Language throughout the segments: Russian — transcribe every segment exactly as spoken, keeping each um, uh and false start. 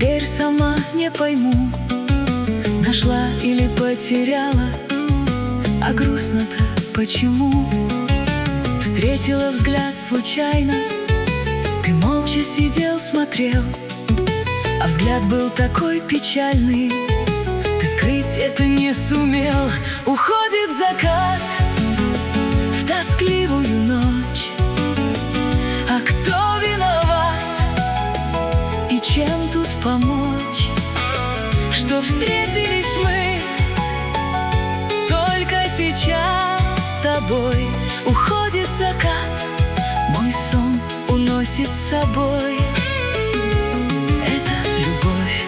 Теперь сама не пойму, нашла или потеряла, а грустно-то почему? Встретила взгляд случайно, ты молча сидел, смотрел, а взгляд был такой печальный, ты скрыть это не сумел. Уходит закат в тоскливую ночь, а кто виноват и чем тут помочь? Что встретились мы только сейчас с тобой. Уходит закат, мой сон уносит с собой. Это любовь.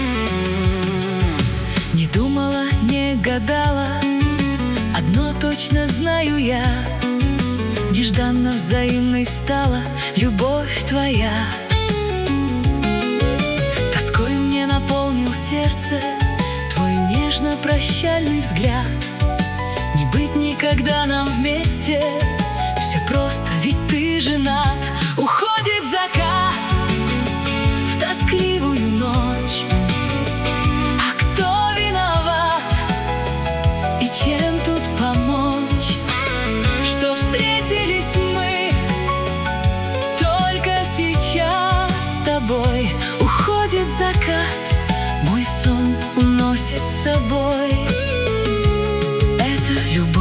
Не думала, не гадала, одно точно знаю я: нежданно взаимной стала любовь твоя. Тоской мне наполнил сердце твой нежно-прощальный взгляд. Не быть никогда нам вместе, все просто, ведь ты женат. Уходит закат в тоскливую ночь, а кто виноват и чем тут помочь? Что встретились мы только сейчас с тобой. Уходит закат, мой сон уносит с собой. Это любовь.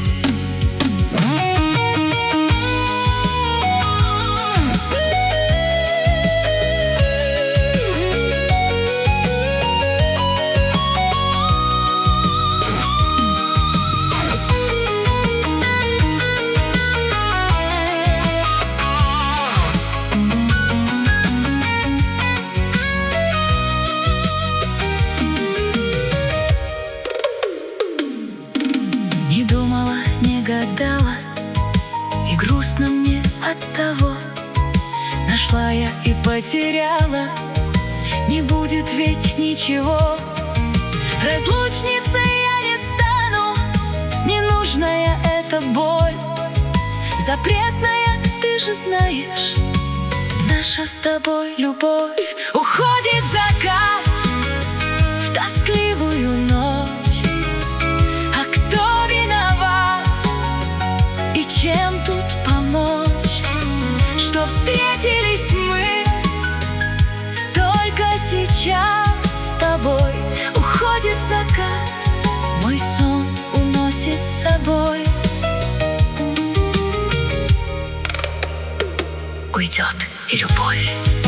Не думала, не гадала, и грустно мне от того. Нашла я и потеряла, не будет ведь ничего. Разлучницей я не стану, ненужная эта боль. Запретная, ты же знаешь, наша с тобой любовь. Уходит закат в тоскливую ночь, а кто виноват и чем тут помочь? Что встретились мы только сейчас с тобой. Уходит закат, мой сон уносит с собой. Уйдет и любовь.